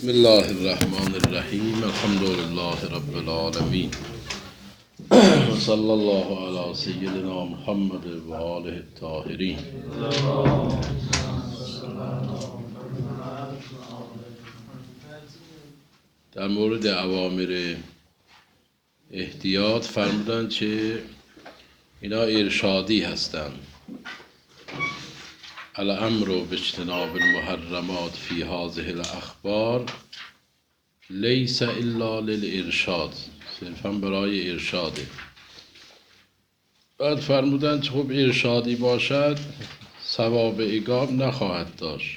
بسم الله الرحمن الرحیم. الحمد لله رب العالمین و صلی الله علی سیدنا محمد و آله الطاهرین. در مورد اوامر احتیاط فرمودند که اینا ارشادی هستند. الامر باجتناب المحرمات فی هذه الاخبار لیس الا للارشاد، صرفا برای ارشاده. بعد فرمودند که خب ارشادی باشد ثواب اقامت نخواهد داشت.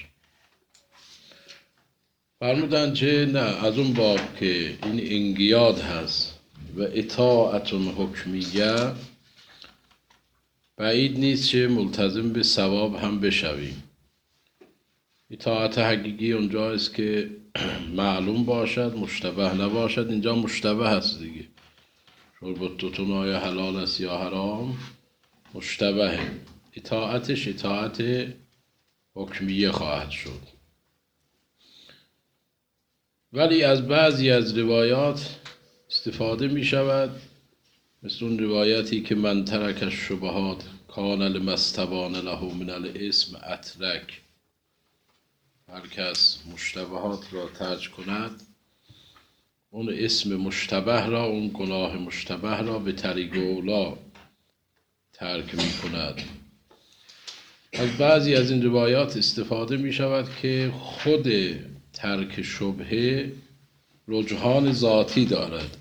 فرمودند که نه، از اون باب که این انقیاد هست و اطاعت حکمیه، بعید نیست که ملتزم به ثواب هم بشویم. اطاعت حقیقی اونجاست که معلوم باشد، مشتبه نباشد. اینجا مشتبه هست دیگه. شربتتون آیا حلال است یا حرام، مشتبه. اطاعتش اطاعت حکمیه خواهد شد. ولی از بعضی از روایات استفاده می شود، مثل اون روایتی که من ترک الشبهات کان لما استبان له من الاسم اترک. هر کس مشتبهات را ترک کند، اون اسم مشتبه را، اون گناه مشتبه را به طریق اولا ترک می کند. از بعضی از این روایات استفاده می شود که خود ترک شبهه رجحان ذاتی دارد.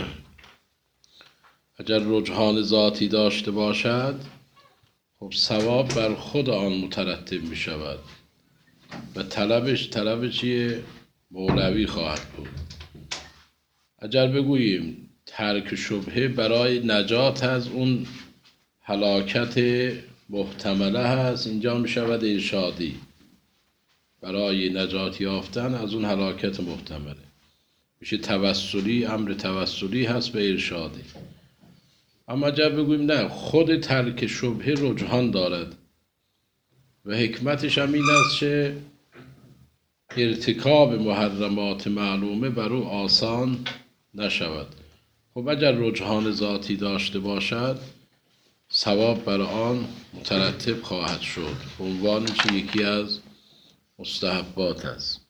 اگر رجحان ذاتی داشته باشد، خب ثواب بر خود آن مترتب می شود و طلب چیه؟ مولوی خواهد بود. اگر بگوییم ترک شبهه برای نجات از اون هلاکت محتمله هست، اینجا می شود ارشادی، برای نجات یافتن از اون هلاکت محتمله. میشه توسلی، امر توسلی هست به ارشادی. اما اگر بگوییم نه، خود ترک شبهه رجحان دارد و حکمتش هم این است که ارتکاب محرمات معلومه بر او آسان نشود. خب اگر رجحان ذاتی داشته باشد، ثواب بر آن مترتب خواهد شد. عنوان که یکی از مستحبات است.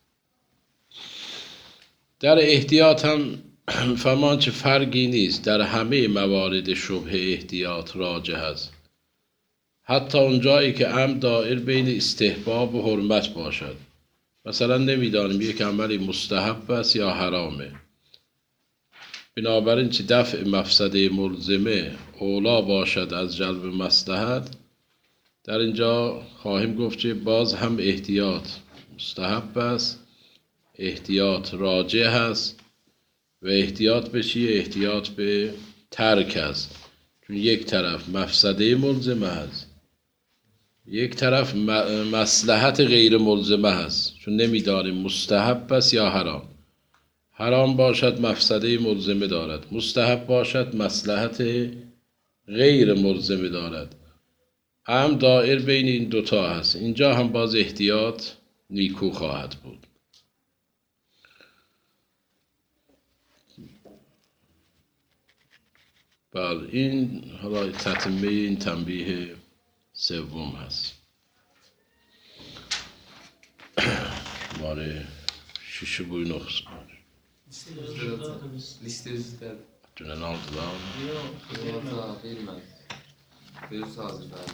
در احتیاط هم فرمان چه فرقی نیست، در همه موارد شبه احتیاط راجح است، حتی اون جایی که امر دائر بین استحباب و حرمت باشد. مثلا نمیدانیم یک عملی مستحب است یا حرامه، بنابراین چه دفع مفسده ملزمه اولا باشد از جلب مصلحت، در اینجا خواهیم گفت که باز هم احتیاط مستحب است، احتیاط راجح است و احتیاط به چیه؟ احتیاط به ترک است. چون یک طرف مفسده ملزمه هست، یک طرف مصلحت غیر ملزمه هست. چون نمیدانیم مستحب است یا حرام. حرام باشد مفسده ملزمه دارد، مستحب باشد مصلحت غیر ملزمه دارد. هم دائر بین این دوتا هست. اینجا هم باز احتیاط نیکو خواهد بود. بله، این حالا تتمه این تنبیه سوم هست. شماره 6 boy 9. Liste üzerinde. Dünün aldılar. Yok, bilmem. Bir sağlık abi.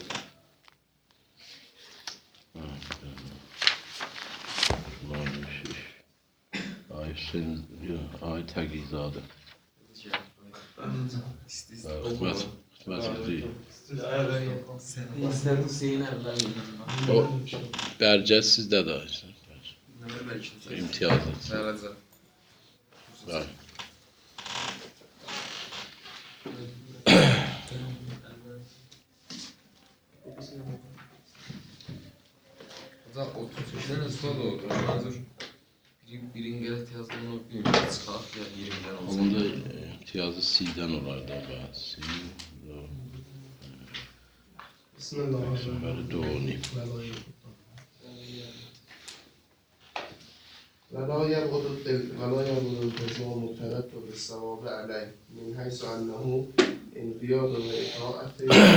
Şumare 6. Ay Hüseyin, ay Təqizadə. Xidmət edeyim. Sen Hüseyin evlen. O bərcəz sizdə də. İmtiyazlı. Evet. Bəli. Hatta 33'den üstüne doğdu. Hazır. Birin gelet yazdığını bilmiyorum. Çıkart ya 20'den olsun. Onda imtiyazı C-dən olardı. C. Bismillahirrahmanirrahim. Bəli, doğru. ولا يبعد الالتزام الترتب الصواب عليه من حيث أنه انقياد وإطاعة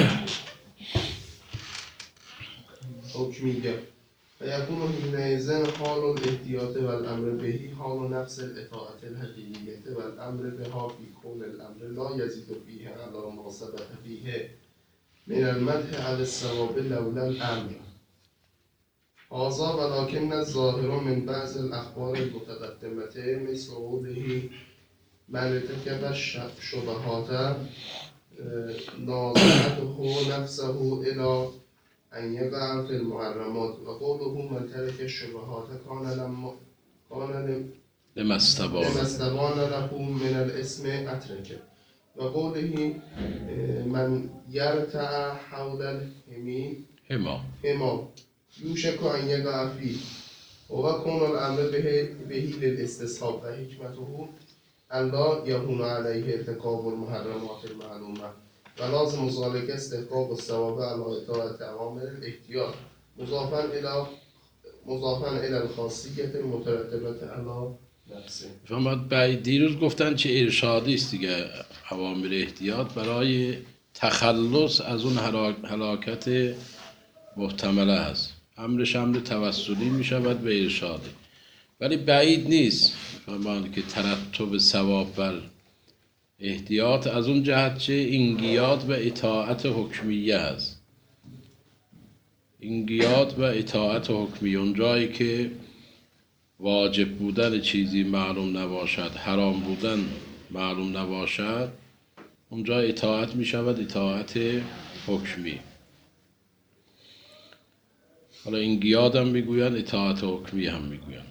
حكمية، فيكون حينئذ حال الاحتياط والأمر به حال نفس الإطاعة الحقيقية والأمر بها في كون الأمر لا يزيد فيه على ما ثبت فيه من المدح على الصواب لولا الأمر. هذا ولكن الظاهر من بعض الأخبار المتقدمة مثل قوله من ارتكب الشبهات نازعته نفسه إلى أن يقع في المحرمات، وقوله من ترك الشبهات كان لما استبان له من الاسم أتركه، وقوله من يرتع حول هما يوشك أن يقع فيه، وكون الأمر به للاستصحاب، وحكمته أن لا يهون عليه ارتكاب المحرمات المعلومة، ولازم ذلك استحقاق الثواب على إطاعة أوامر الاحتياط مضافا إلى الخاصية المترتبة على نفسه. شما دیروز گفتن چه ارشادی است دیگه اوامر احتیاط برای تخلص از اون هلاکت محتمله هست. امرش امر توسلی می شود به ارشادی، ولی بعید نیست فرمان که ترتب ثواب بر احتیاط از اون جهت چه انقیاد و اطاعت حکمیه هست. انقیاد و اطاعت حکمیه، اون جایی که واجب بودن چیزی معلوم نباشد، حرام بودن معلوم نباشد، اونجا اطاعت می شود اطاعت حکمی. حالا انقیاد هم میگوین، اطاعت حکمی هم میگوین.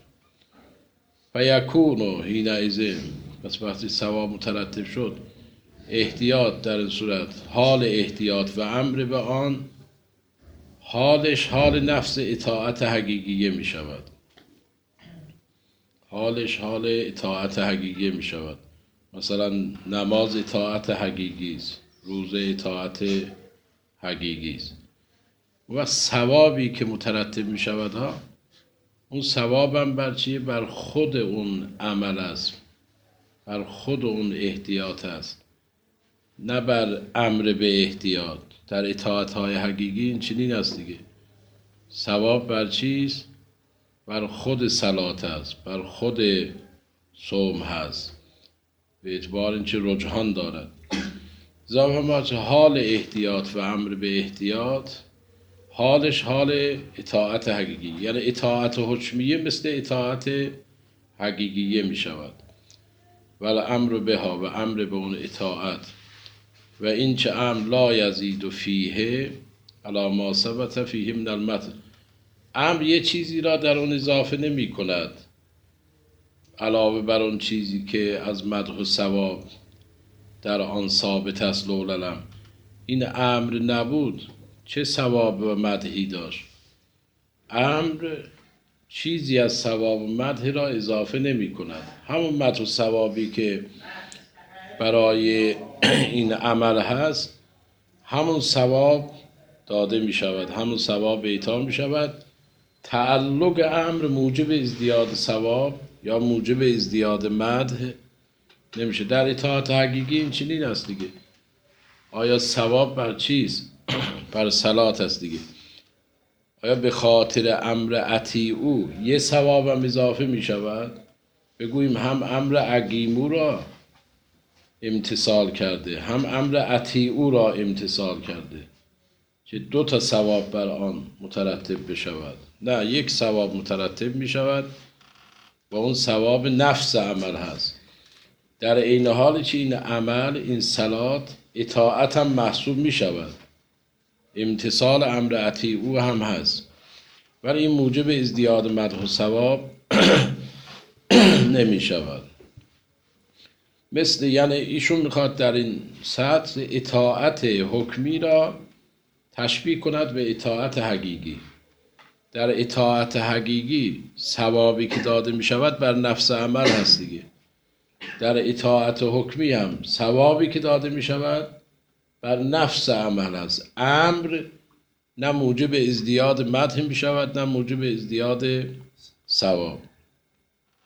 فیکون حینئذ، پس وقتی ثواب مترتب شد، احتیاط در این صورت، حال احتیاط و امر به آن، حالش حال نفس اطاعت حقیقیه می شود. حالش حال اطاعت حقیقیه می شود. مثلا نماز اطاعت حقیقی است، روزه اطاعت حقیقی است. و ثوابی که مترتب می شود ها، اون ثواب هم بر چیه؟ بر خود اون عمل است، بر خود اون احتیاط است، نه بر امر به احتیاط. در اطاعت های حقیقی این چنین است دیگه. ثواب بر چیست؟ بر خود صلات است، بر خود صوم هست، به اعتبار اینکه رجحان دارد. ضابط حال احتیاط و امر به احتیاط، حالش حال اطاعت حقیقی، یعنی اطاعت حکمیه مثل اطاعت حقیقیه می شود. ولی امر بها و امر به اون اطاعت و این چه امر لا یزید فیه علی ما ثبت فیه من المتن، امر یه چیزی را در اون اضافه نمی کند علاوه بر اون چیزی که از مدح و ثواب در آن ثابت است. لوللم این امر نبود چه ثواب و مدحی داشت؟ امر چیزی از ثواب و مدح را اضافه نمی کند. همون مدح و ثوابی که برای این عمل هست، همون ثواب داده می شود، همون ثواب اعطا می شود. تعلق امر موجب ازدیاد ثواب یا موجب ازدیاد مدح نمیشه. در اطاعت حقیقی این چنین است دیگه. آیا ثواب بر چیست؟ بر صلات است دیگه. آیا به خاطر امر اطیعو یه ثواب هم اضافه می شود؟ بگوییم هم امر اقیمو را امتثال کرده، هم امر اطیعو را امتثال کرده، که دو تا ثواب بر آن مترتب بشود؟ نه، یک ثواب مترتب می شود و اون ثواب نفس عمل هست. در عین حال که این عمل، این صلات، اطاعت هم محسوب می شود، امتثال امر اطیعو هم هست، ولی این موجب ازدیاد مدح و ثواب نمی شود. مثل یعنی ایشون میخواد در این سطر اطاعت حکمی را تشبیه کند به اطاعت حقیقی. در اطاعت حقیقی ثوابی که داده می شود بر نفس عمل هست دیگه. در اطاعت حکمی هم ثوابی که داده می شود بر نفس عمل است. امر نه موجب ازدیاد مدح می شود، نه موجب ازدیاد ثواب.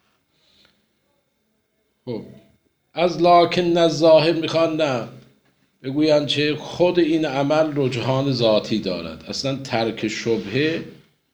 خب از لکن الظاهر میخوان نه بگویند که خود این عمل رجحان ذاتی دارد. اصلا ترک شبهه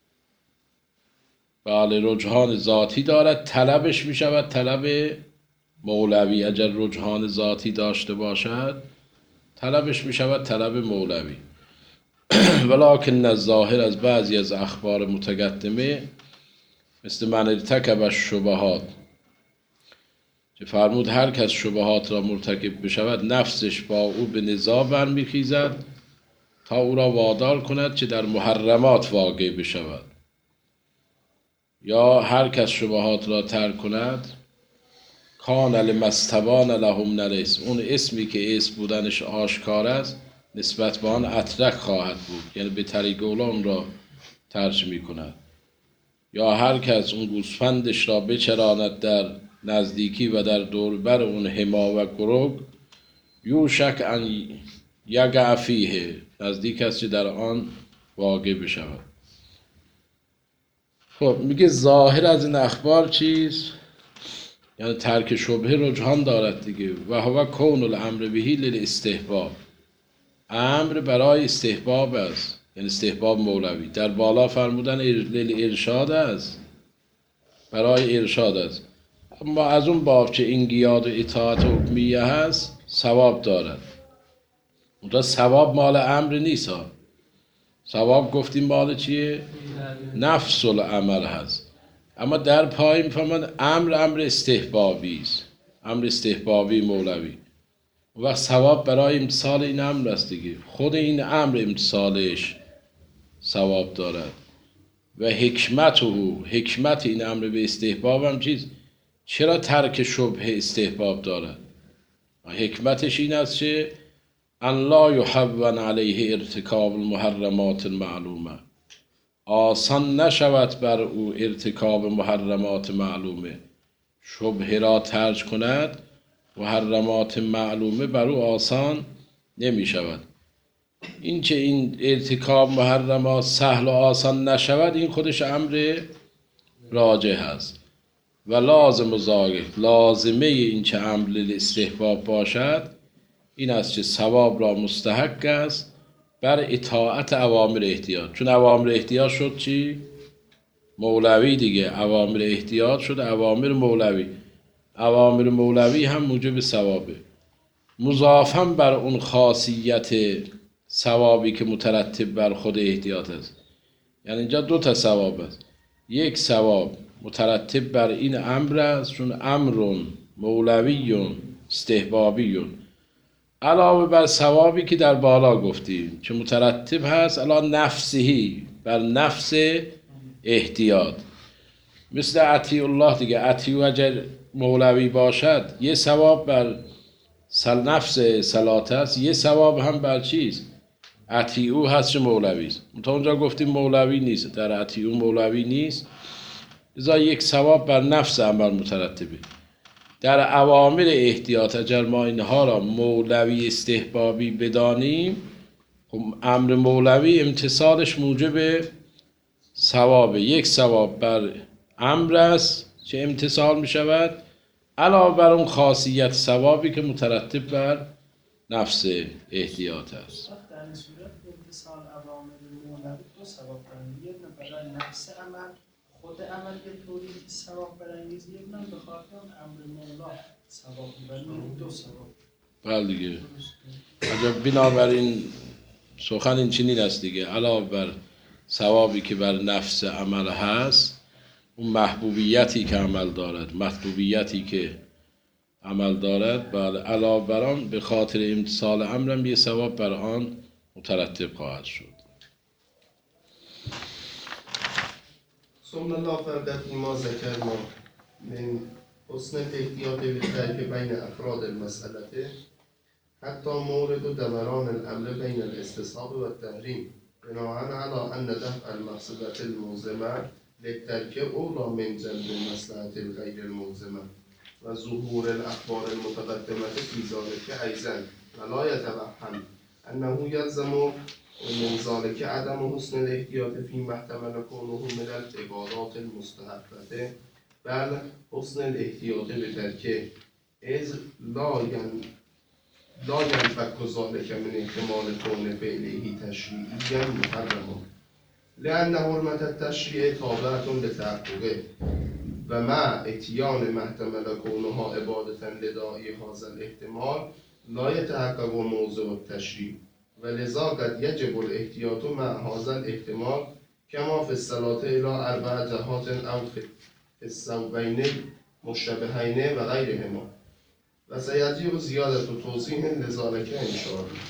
بله رجحان ذاتی دارد، طلبش میشود طلب مولوی. اگر رجحان ذاتی داشته باشد طلبش میشود طلب مولوی. ولکن الظاهر از بعضی از اخبار متقدمه مثل من ارتکب الشبهات که فرمود هر کس شبهات را مرتکب بشود نفسش با او به نزاع برمیخیزد تا او را وادار کند که در محرمات واقع بشود، یا هر کس شبهات را ترک کند کان لما استبان لهم من الاسم، اون اسمی که اسم بودنش آشکار است نسبت به آن اترک خواهد بود، یعنی به طریق اولا اون را ترک می کند. یا هر کس اون گوسفندش را بچراند در نزدیکی و در دوربر اون حما و گرگ یوشک ان یقع فیه، نزدیک است که در آن واقع بشود. خب میگه ظاهر از این اخبار چیست؟ یعنی ترک شبهه رجحان دارد دیگه. و هو کون الامر بهی للاستحباب، امر برای استحباب است، یعنی استحباب مولوی. در بالا فرمودن للارشاد است، برای ارشاد است. اما از اون باب که این قیاد و اطاعت حکمیه هست ثواب دارد. اونجا ثواب مال امر نیست ها، ثواب گفتیم مال چیه؟ نفس العمل هست. اما در پای میفهمن امر استحبابی است، امر استحبابی مولوی. اون وقت ثواب برای امتصال این امر است دیگه. خود این امر امتصالش ثواب دارد. و حکمت این امر به استحباب هم چیز؟ چرا ترک شبه استحباب دارد؟ حکمتش این است که ان لا یحون علیه ارتکاب المحرمات المعلومه، آسان نشود بر او ارتکاب محرمات معلومه. شبهه را ترک کند، محرمات معلومه بر او آسان نمی شود. این که این ارتکاب محرمات سهل و آسان نشود این خودش امر راجح است. و لازم و ذالک، لازمه این که امر استحباب باشد این است که ثواب را مستحق است بر اطاعت اوامر احتیاط. چون اوامر احتیاط شد چی؟ مولوی دیگه. اوامر احتیاط شد اوامر مولوی. اوامر مولوی هم موجب ثوابه، مضافاً بر اون خاصیت ثوابی که مترتب بر خود احتیاط است. یعنی اینجا دو تا ثواب است. یک ثواب مترتب بر این امر است چون امر مولوی استحبابی، علاوه بر ثوابی که در بالا گفتیم که مترتب هست علی نفسهی، بر نفس احتیاط. مثل اطیع الله دیگه. اطیع اگر مولوی باشد یه ثواب بر نفس صلات هست، یه ثواب هم بر چیز؟ اطیعو هست که مولوی است. تا اونجا گفتیم مولوی نیست، در اطیعو مولوی نیست، لذا یک ثواب بر نفس عمل مترتبه. در اوامر احتیاط اگر ما اینها را مولوی استحبابی بدانیم، امر مولوی امتصالش موجب ثواب، یک ثواب بر امر است که امتصال می شود علاوه بر اون خاصیت ثوابی که مترتب بر نفس احتیاط است. در این صورت امتصال اوامر مولوی دو ثواب برند، یک برای نفس عمل، خود عمل به طوری که ثواب برانگیز، یک به خاطر امر مولا ثواب برند، دو ثواب. بله دیگه. اگر بنابراین سخن این چنین است دیگه، علاوه بر ثوابی که بر نفس عمل هست، اون محبوبیتی که عمل دارد، مطلوبیتی که عمل دارد، بله علاوه بر آن به خاطر امتصال امرم یه ثواب بر آن مترتب خواهد شد. ثم لا فرق فيما ذكرنا من حسن الاحتياط بالترك بين أفراد المسألة حتى مورد دوران الأمر بين الاستصحاب والتحريم بناء على أن دفع المفسدة الملزمة للترك أولى من جلب المصلحة الغير الملزمة وظهور الأخبار المتقدمة في ذلك أيضا، ولا يتوهم أنه يلزم ومن ذلك عدم حسن الاحتياط فيما احتمل كونه من العبادات المستحبة، بل حسن الاحتياط بترك از لا ينفك ذلك من احتمال كون فعله تشريعيا محرما لأن حرمة التشريع تابعة لتحققه و مع اتيان ما احتمل كونها عبادة لداعي هذا الاحتمال لا يتحقق موضوع التشريع ولذا قد يجب الاحتياط مع هذا الاحتمال كما في الصلاة إلى 4 جهات أو في الثوبين المشتبهين وغيرهما و سيجب زیادت توضیح لذلك ان شاء الله.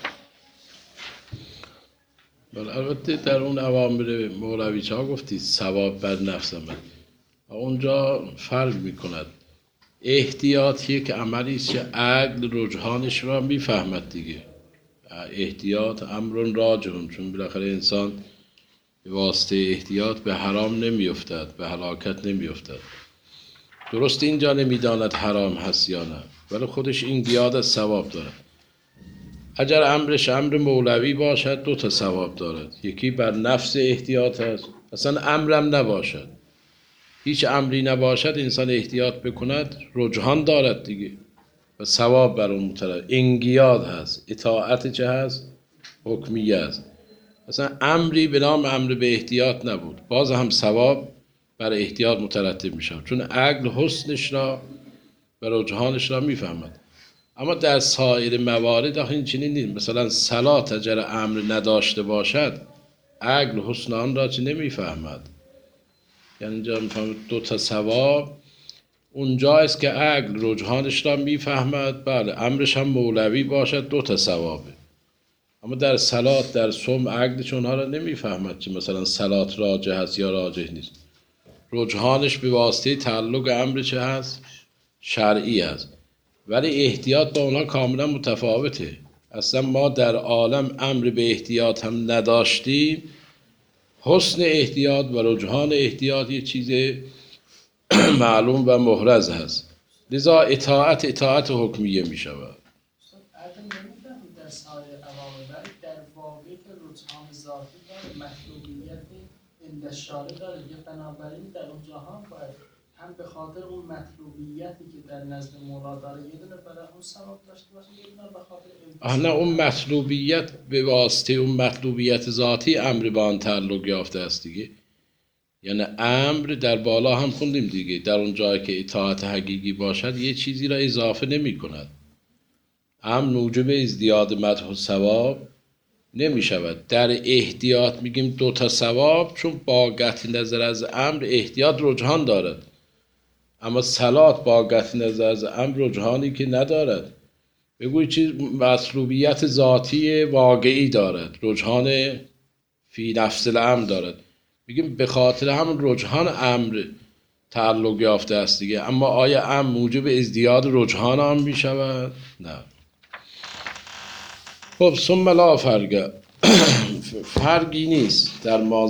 بله البته در اون اوامر مولوی ها گفتید ثواب بر نفس من، اونجا فرق میکند. احتیاط یک عملی است که عقل رجحانش را میفهمد دیگه. احتیاط امر راجعون، چون بالاخره انسان به واسطه احتیاط به حرام نمیافتد، به هلاکت نمیافتد. درست اینجا نمیداند حرام هست یا نه، ولی خودش این گیاد از ثواب دارد. اگر امرش امر مولوی باشد 2 تا ثواب دارد. یکی بر نفس احتیاط است، اصلا امرم نباشد، هیچ امری نباشد، انسان احتیاط بکند رجحان دارد دیگه و ثواب بر اون مترتب. انقیاد هست، اطاعت چه هست؟ حکمیه است. اصلا امری به نام امر به احتیاط نبود، باز هم ثواب بر احتیاط مترتب می شود، چون عقل حسنش را و رجحانش را می فهمد. اما در سایر موارد این چنین نیست. مثلا صلات اگر امر نداشته باشد عقل حسن آن را چه نمی فهمد. یعنی اینجا می فهمد 2 تا ثواب اونجا است که عقل رجحانش را می فهمد. بله امرش هم مولوی باشد 2 تا ثوابه. اما در صلات در صوم عقلش اونها را نمی فهمد که مثلا صلات راجح هست یا راجح نیست. رجحانش به واسطه تعلق امر چه هست؟ شرعی است. ولی احتیاط با اونها کاملا متفاوته. اصلا ما در عالم امر به احتیاط هم نداشتیم. حسن احتیاط و رجحان احتیاط یه چیز معلوم و محرز هست. لذا اطاعت حکمیه می شود. عدم نمی‌فهمید در سایر عوامل، ولی در واقع که رجحان ذاتی داره، مطلوبیت اندشاره داره، یه بنابراین در اون جهان باید هم به خاطر اون مطلوبیتی که در نزد مولا داره یه دونه برای اون ثواب داشته باشه، یه دونه به خاطر نه اون مطلوبیت به واسطه اون مطلوبیت ذاتی امر به آن تعلق یافته است دیگه. یعنی امر در بالا هم خوندیم دیگه، در اون جایی که اطاعت حقیقی باشد یه چیزی را اضافه نمی کند. امر موجب ازدیاد مدح و ثواب نمی شود. در احتیاط میگیم 2 تا ثواب، چون با قطع نظر از امر احتیاط رجحان دارد. اما صلات با قطع نظر از امر رجحانی که ندارد. بگوی چیز مطلوبیت ذاتی واقعی دارد، رجحان فی نفس الامر دارد. میگیم به خاطر همون رجحان امر تعلق یافته است دیگه. اما آیا امر موجب ازدیاد رجحان آن می شود؟ نه. خب ثم لا فرق فرقی نیست در ما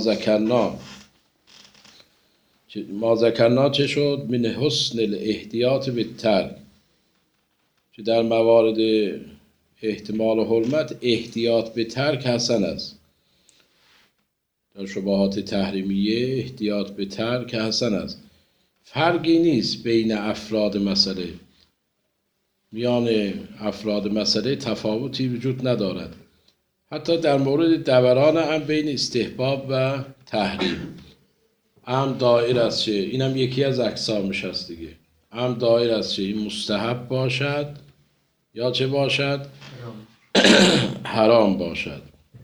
ذکرنا چه شد؟ من حسن الاحتیاط به ترک، که در موارد احتمال و حرمت احتیاط به ترک حسن است. در شبهات تحریمیه احتیاط به ترک حسن است. فرقی نیست بین افراد مسئله، میان افراد مسئله تفاوتی وجود ندارد. حتی در مورد دوران هم بین استحباب و تحریم هم دایر است چه، این هم یکی از اقسامش هست دیگه. هم دایر است چه این مستحب باشد یا چه باشد؟ حرام باشد.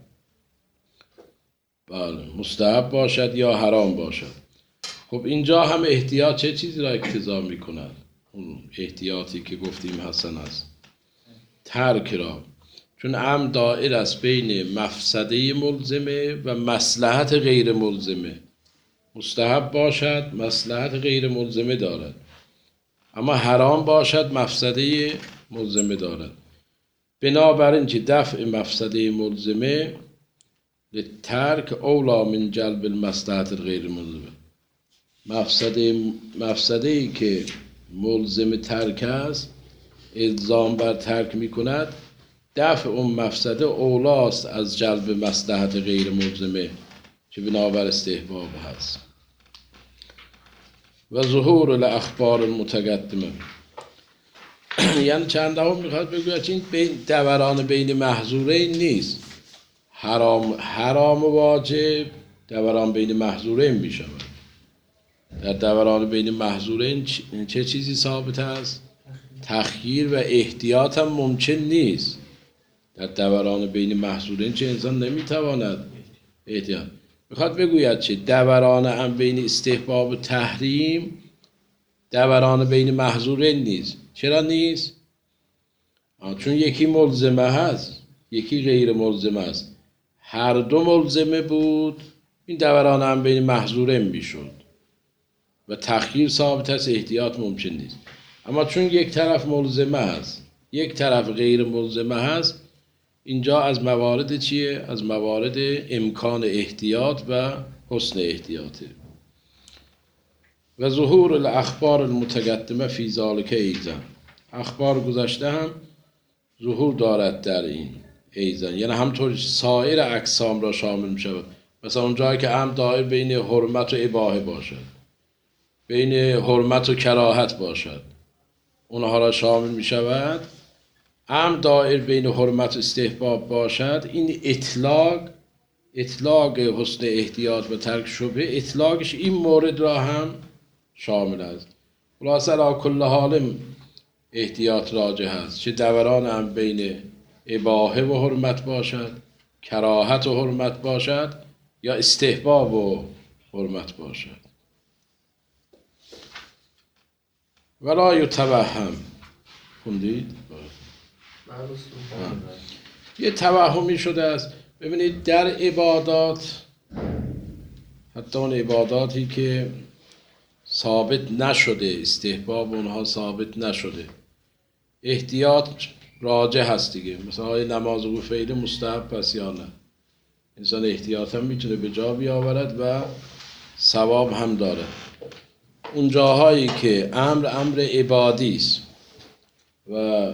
بله مستحب باشد یا حرام باشد. خب اینجا هم احتیاط چه چیزی را اقتضا می کند؟ اون احتیاطی که گفتیم حسن است، ترک را. چون امر دایر است بین مفسده ملزمه و مصلحت غیر ملزمه. مستحب باشد مصلحت غیر ملزمه دارد، اما حرام باشد مفسده ملزمه دارد. بنابراین که دفع مفسده ملزمه لترک اولا من جلب المصلحت غیر ملزمه. مفسده ای که ملزم ترک است الزام بر ترک می کند، دفع اون مفسده اولاست از جلب مصلحت غیر ملزمه که بنابر استحباب هست. و ظهور الاخبار المتقدمه، یعنی چندهم میخواد بگوید این دوران بین محظورین نیست. حرام و واجب دوران بین محظورین میشود. در دوران بین محظورین چه چیزی ثابت است؟ تخییر و احتیاط هم ممکن نیست. در دوران بین محظورین چه انسان نمیتواند احتیاط. میخواد بگوید چه دوران هم بین استحباب و تحریم دوران بین محظورین نیست. چرا نیست؟ چون یکی ملزمه هست، یکی غیر ملزمه است. هر دو ملزمه بود این دوران هم بین محظورین میشد و تخییر ثابت است، احتیاط ممکن نیست. اما چون یک طرف ملزمه هست یک طرف غیر ملزمه هست، اینجا از موارد چیه؟ از موارد امکان احتیاط و حسن احتیاطه. و ظهور الاخبار المتقدمه فی ذلک ایضا، اخبار گذشته هم ظهور دارد در این ایضا، یعنی همطور سایر اقسام را شامل می شود. مثلا اونجایی که هم دایر بین حرمت و اباحه باشد، بین حرمت و کراهت باشد، اونها را شامل می شود. هم دایر بین حرمت و استحباب باشد، این اطلاق حسن احتیاط و ترک شبه، اطلاقش این مورد را هم شامل است. خلاصه را کل حال احتیاط راجح است، چه دوران هم بین اباحه و حرمت باشد، کراهت و حرمت باشد، یا استحباب و حرمت باشد. ولا یتوهم، خوندید؟ یه توهمی شده است. ببینید در عبادات، حتی اون عباداتی که ثابت نشده، استحباب اونها ثابت نشده، احتیاط راجح هست دیگه. مثلا آیا نماز قفیل مستحب پس یا نه؟ انسان احتیاط هم میتونه به جا بیاورد و ثواب هم داره. اون جاهایی که امر عبادی است و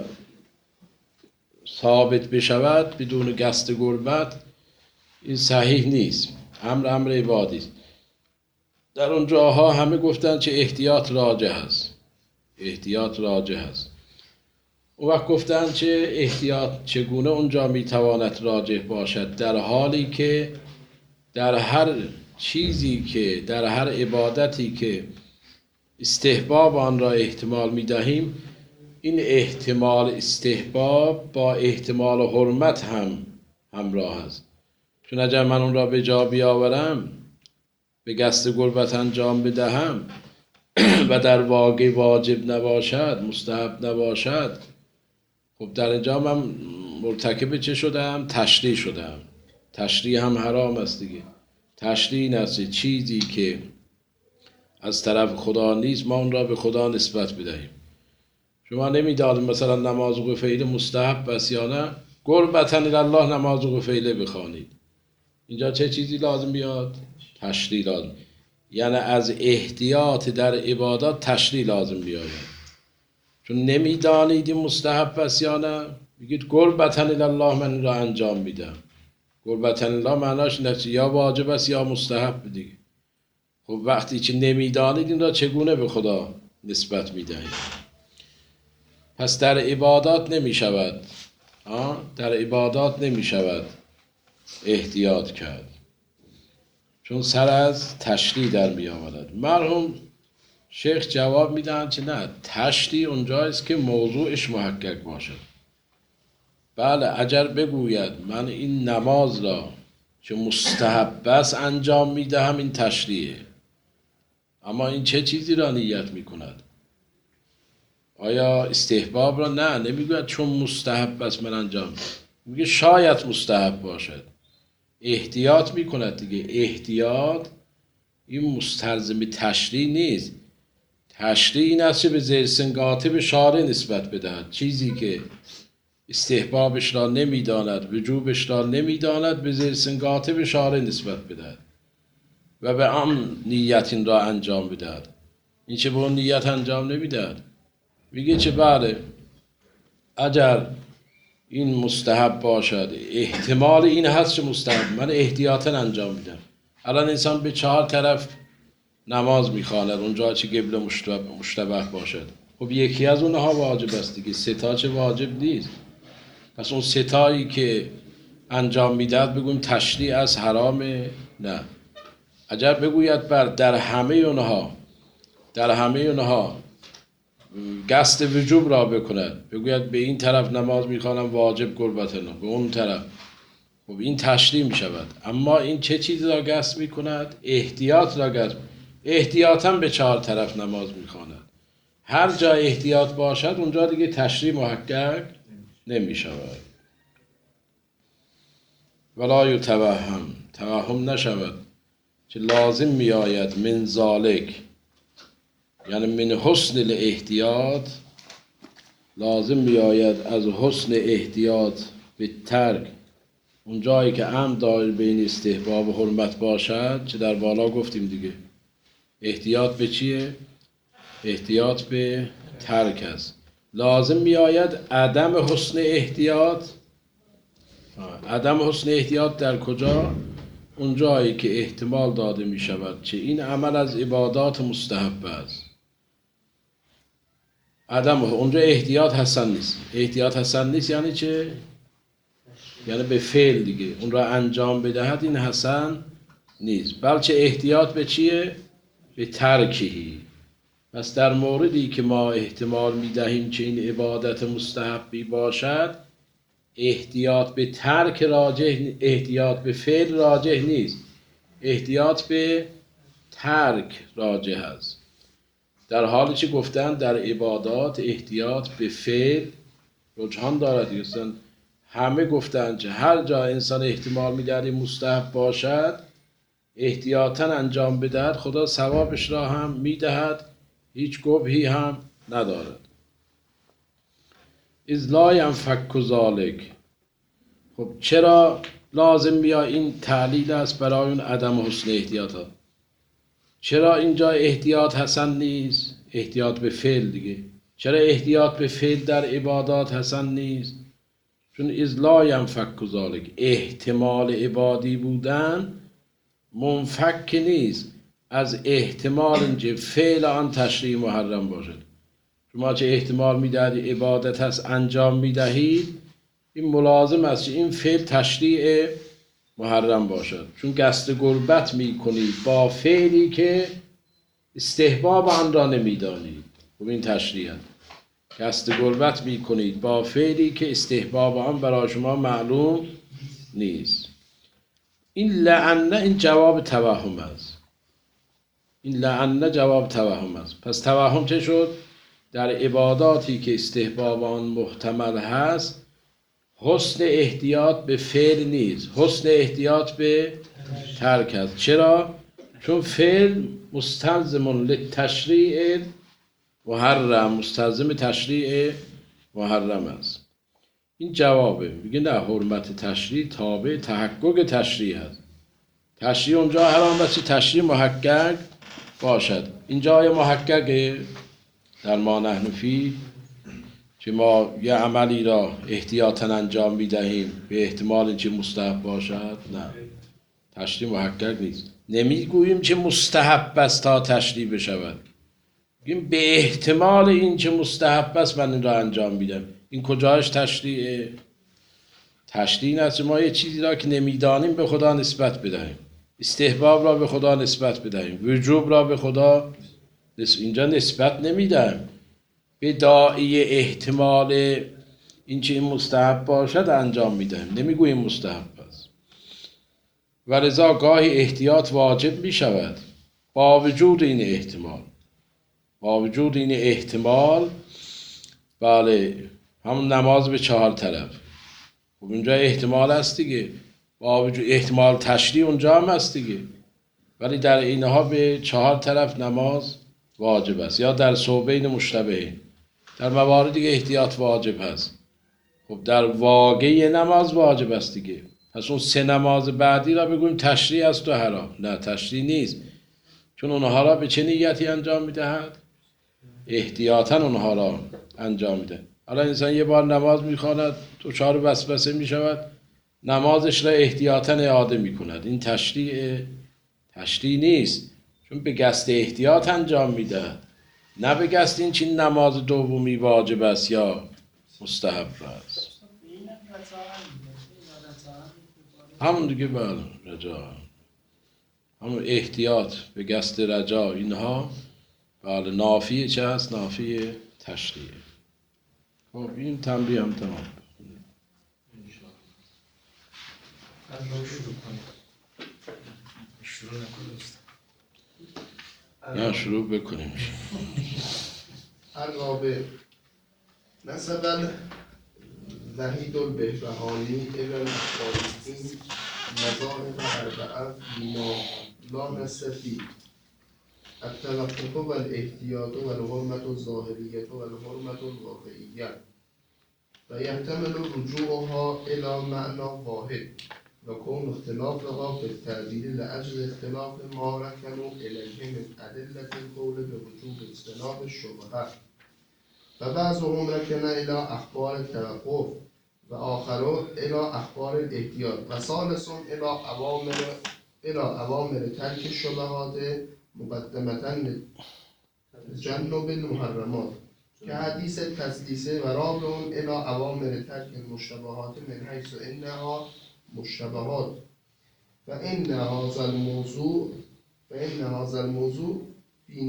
ثابت بشود بدون قصد قربت، این صحیح نیست. امر عبادی است. در اون جاها همه گفتن چه احتیاط راجح است، احتیاط راجح است. اون وقت گفتن چه احتیاط چگونه اونجا میتواند راجح باشد، در حالی که در هر چیزی که در هر عبادتی که استحباب آن را احتمال میدهیم، این احتمال استحباب با احتمال حرمت هم همراه است. چون اگر من اون را به جا بیاورم، به قصد قربت انجام بدهم و در واقع واجب نباشد، مستحب نباشد، خب در اینجا من مرتکب چه شدم؟ تشریع شدم. تشریع هم حرام است دیگه. تشریع این است چیزی که از طرف خدا نیست ما اون را به خدا نسبت بدهیم. شما نمیدادیم مثلا نماز قفیله مستحب است یا نه، قربتاً الله نماز قفیله بخوانید. اینجا چه چیزی لازم بیاد؟ تشریع لازم. یعنی از احتیاط در عبادات تشریع لازم بیاید. چون نمیدانید این مستحب است یا نه، بگید قربتاً الله من را انجام میدم. قربتاً الله معناش اینه یا واجب است یا مستحب دیگه. خب وقتی که نمیدانید این را چگونه به خدا نسبت میدهید؟ پس در عبادات نمی شود، در عبادات نمی شود احتیاط کرد، چون سر از تشریع در می آورد. مرحوم شیخ جواب میدن که نه، تشریع اونجایست که موضوعش محقق باشد. بله اگر بگوید من این نماز را که مستحب است انجام میدهم، این تشریعه. اما این چه چیزی را نیت میکند؟ آیا استحباب را؟ نه، نمیگوید چون مستحب است من انجام میدم، میگه شاید مستحب باشد. احتیاط میکند دیگه. احتیاط این مستلزم تشریع نیست. تشریع این است که به زیرسنگاته به شارع نسبت بدهد. چیزی که استحبابش را نمیداند، وجوبش را نمیداند، به زیرسنگاته به شارع نسبت بدهد و به آن نیت این را انجام بدهد. این چه به اون نیت انجام نمیدهد، میگه چه بله اگر این مستحب باشد، احتمال این هست که مستحب، من احتیاطاً انجام میدم. الان انسان به 4 طرف نماز میخواند، اونجا چه قبله مشتبه باشد، خب یکی از اونها واجب است دیگه، سه تا چه واجب نیست. پس اون سه تایی که انجام میدهد بگویم تشریع از حرامه؟ نه. اگر بگوید در همه اونها قصد وجوب را بکند، بگوید به این طرف نماز میخوانم واجب قربتنا، به اون طرف، خب این تشریع میشود. اما این چه چیزی را قصد میکند؟ احتیاط را قصد، احتیاطاً به 4 طرف نماز میخواند. هر جا احتیاط باشد اونجا دیگه تشریع محقق نمیشود. ولا توهم نشود که لازم می آید من ذالک، یعنی من حسن الاحتیاط، لازم می آید از حسن احتیاط به ترک، اون جایی که امر دایر بین استحباب و حرمت باشد، چه در بالا گفتیم دیگه، احتیاط به چیه؟ احتیاط به ترک است. لازم می آید عدم حسن احتیاط. عدم حسن احتیاط در کجا؟ اون جایی که احتمال داده می شود چه این عمل از عبادات مستحب است. اونجا احتیاط حسن نیست. احتیاط حسن نیست یعنی چه؟ یعنی به فعل دیگه، اون را انجام بدهد این حسن نیست، بلکه احتیاط به چیه؟ به ترکهی. پس در موردی که ما احتمال می دهیم چه این عبادت مستحبی باشد، احتیاط به ترک راجح، احتیاط به فعل راجح نیست، احتیاط به ترک راجح است. در حالی که گفتن در عبادات احتیاط به فعل رجحان دارد. یعنی همه گفتن که هر جا انسان احتمال می‌دهد مستحب باشد احتیاطاً انجام بدهد، خدا ثوابش را هم میدهد، هیچ گبهی هم ندارد. اذ لا ینفک ذالک. خب چرا لازم بیا این تعلیل است برای اون عدم حسن احتیاطات؟ چرا اینجا احتیاط حسن نیست؟ احتیاط به فعل دیگه. چرا احتیاط به فعل در عبادات حسن نیست؟ چون اذ لا ینفک ذالک، احتمال عبادی بودن منفک نیست از احتمال اینکه فعل آن تشریع محرم باشد. شما چه احتمال میدهید عبادت هست انجام میدهید، این ملازم است که این فعل تشریع محرم باشد، چون قصد قربت میکنید با فعلی که استحباب آن را نمیدانید. خب این تشریع است. قصد قربت میکنید با فعلی که استحباب آن برای شما معلوم نیست. این لعنه این جواب توهم است. این لعنه جواب توهم است. پس توهم چه شد؟ در عباداتی که استحباب آن محتمل هست حسن احتیاط به فعل نیست، حسن احتیاط به ترک است. چرا؟ چون فعل مستلزم للتشریع محرم، مستلزم تشریع محرم است. این جوابه. میگه نه، حرمت تشریع تابع تحقق تشریع است. تشریع اونجا حرام است تشریع محقق باشد. اینجا آیا محققه؟ در ما نحن فی که ما یه عملی را احتیاطاً انجام میدهیم به احتمال اینکه مستحب باشد؟ نه، تشریع محقق نیست. نمیگوییم که مستحب است تا تشریع بشود، میگیم به احتمال اینکه مستحب است من این را انجام میدم. این کجاش تشریعه؟ تشریع است ما یه چیزی را که نمیدانیم به خدا نسبت بدهیم، استحباب را به خدا نسبت بدهیم، وجوب را به خدا اینجا نسبت نمیدم، به داعی احتمال اینکه این مستحب باشد انجام میدهیم، نمیگوییم مستحب است. و لذا گاهی احتیاط واجب میشود با وجود این احتمال. با وجود این احتمال، بله، همون نماز به 4 طرف، خب اونجا احتمال هست دیگه، با وجود احتمال تشریع اونجا هم هست دیگه، ولی در اینها به 4 طرف نماز واجب است. یا در صوبین مشتبه، در موارد دیگه احتیاط واجب هست. خب در واقع نماز واجب است دیگه. پس اون 3 نماز بعدی را بگویم تشریع است و حرام؟ نه، تشریع نیست، چون اونها را به چه نیتی انجام میدهد؟ احتیاطاً اونها را انجام میده. حالا انسان یه بار نماز میخواند، دچار وسوسه میشود، نمازش را احتیاطاً اعاده میکند. این تشریع نیست، چون به قصد احتیاط انجام میده، نه بگستین چی نماز دومی واجب است یا مستحب است. این رضا همون دیگه بله رجا، همون احتیاط به گست رجا اینها بله نافیه چه هست؟ نافیه تشریعه. خب این تنبیه هم تمام. از رو شروع کنیم. شروع نکنیم. نه شروع بکنیم. الرابع نسب وحید البهبهانی الى الاخبارین مذاهب اربعه فيما لا نستفيد التوقف والاحتیاط والحرمة الظاهریة والحرمة الواقعیة و یحتمل رجوعها الى معنى واحد و کون اختلافها في التعبیر لأجل اختلاف ما رکنوا الیه من ادلة القول بوجوب اجتناب الشبهة و بعضهم رکن الى اخبار التوقف و آخرون الى اخبار الاحتیاط و ثالث الى اوامر ترک الشبهات مقدمتا تجنب المحرمات که حدیث تسلیسه و رابعون الى اوامر ترک المشتبهات من حیث انها مشتبهات و ان هذا الموضوع فی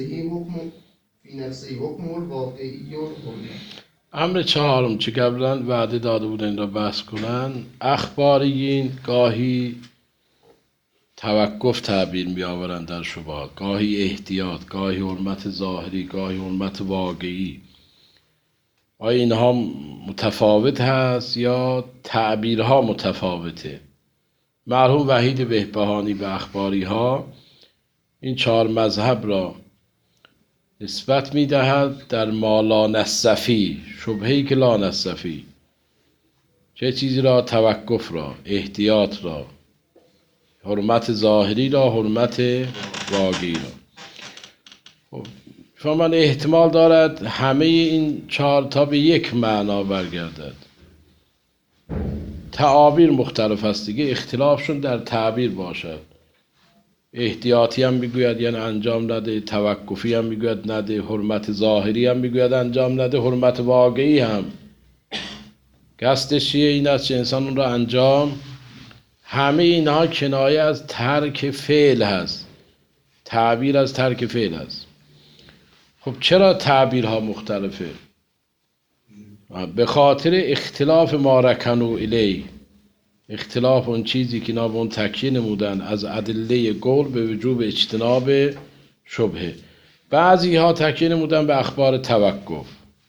نفسه حکم الواقعی الحرمه. امر چهارم چه قبلا وعده داده بودن این را بحث کنن، اخباریین گاهی توقف تعبیر می آورند در شبهات، گاهی احتیاط، گاهی حرمت ظاهری، گاهی حرمت واقعی. آیا اینها متفاوت هست یا تعبیرها متفاوته؟ مرحوم وحید بهبهانی به اخباری ها این چهار مذهب را نسبت می دهد در ما لا نصفی، شبهی که لا نصفی، چه چیزی را؟ توقف را، احتیاط را، حرمت ظاهری را، حرمت واقعی را. خب فرمان احتمال دارد همه این چهار تا به یک معنا برگردد. تعابیر مختلف است دیگه، اختلافشون در تعبیر باشد. احتیاطی هم میگوید یعنی انجام نده، توقفی هم میگوید نده، حرمت ظاهری هم میگوید انجام نده، حرمت واقعی هم. قصدش چیه؟ این است که انسان اون را انجام. همه اینها کنایه از ترک فعل هست، تعبیر از ترک فعل هست. خب چرا تعبیرها مختلفه؟ به خاطر اختلاف ما رکنوا الیه، اختلاف اون چیزی که اینا به اون تکیه نمودن از ادله قول به وجوب اجتناب شبهه. بعضی ها تکیه نمودن به اخبار توقف،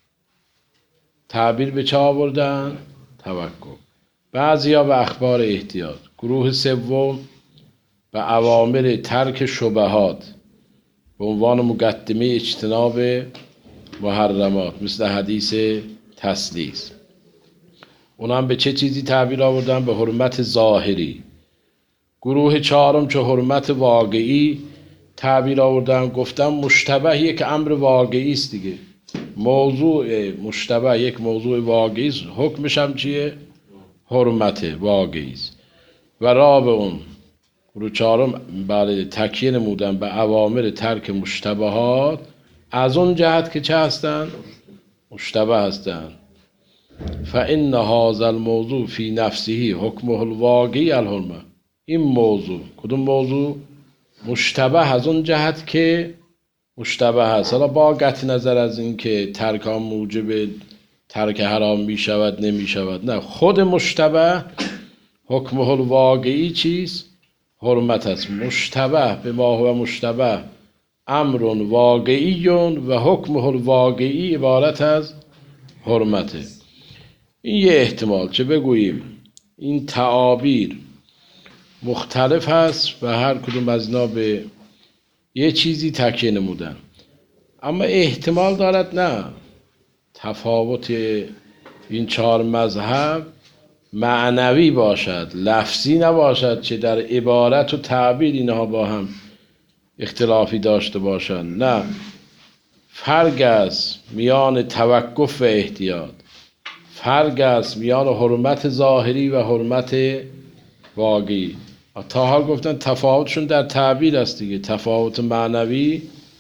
تعبیر به چه آوردن؟ توقف. بعضی ها به اخبار احتیاط. گروه سوم به اوامر ترک شبهات به عنوان مقدمه اجتناب محرمات مثل حدیث تسلیس. اونا هم به چه چیزی تعبیر آوردن؟ به حرمت ظاهری. گروه چهارم چه حرمت واقعی تعبیر آوردن، گفتم مشتبه یک امر واقعی است دیگه، موضوع مشتبه یک موضوع واقعی است، حکمش هم چیه؟ حرمت واقعی است. و رابعون گروه چهارم برای تکیه نمودن به اوامر ترک مشتبهات از اون جهت که چه هستن؟ مشتبه هستن. فإن هذا الموضوع فی نفسه حکمه الواقعی الحرمه. این موضوع کدوم موضوع؟ مشتبه از اون جهت که مشتبه هست. حالا با قطع نظر از این که ترک هم موجب ترک حرام می شود نمی شود، نه، خود مشتبه حکمه الواقعی چیست؟ حرمت است. مشتبه به ما هو مشتبه امر واقعی و حکمه الواقعی عبارت از حرمته. این یه احتمال. چه بگوییم؟ این تعابیر مختلف هست و هر کدوم از اینا به یه چیزی تکیه نمودن، اما احتمال دارد نه تفاوت این چهار مذهب معنوی باشد، لفظی نباشد، چه در عبارت و تعبیر اینها با هم اختلافی داشته باشند. نه، فرق است میان توقف و احتیاط، فرق است میان حرمت ظاهری و حرمت واقعی. تا حال گفتن تفاوتشون در تعبیر است دیگه، تفاوت معنوی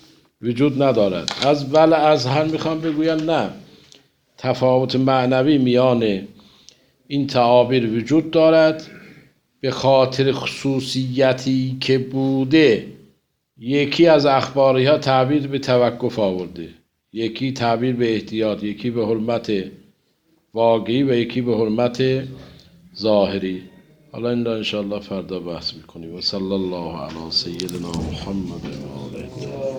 وجود ندارد. از ازهر میخوام بگویم نه، تفاوت معنوی میان این تعابیر وجود دارد به خاطر خصوصیتی که بوده. یکی از اخباری ها تعبیر به توقف آورده، یکی تعبیر به احتیاط، یکی به حرمت واقعی و یکی به حرمت ظاهری. حالا این را انشاءالله فردا بحث میکنیم. و صلی الله علی سیدنا محمد و آله.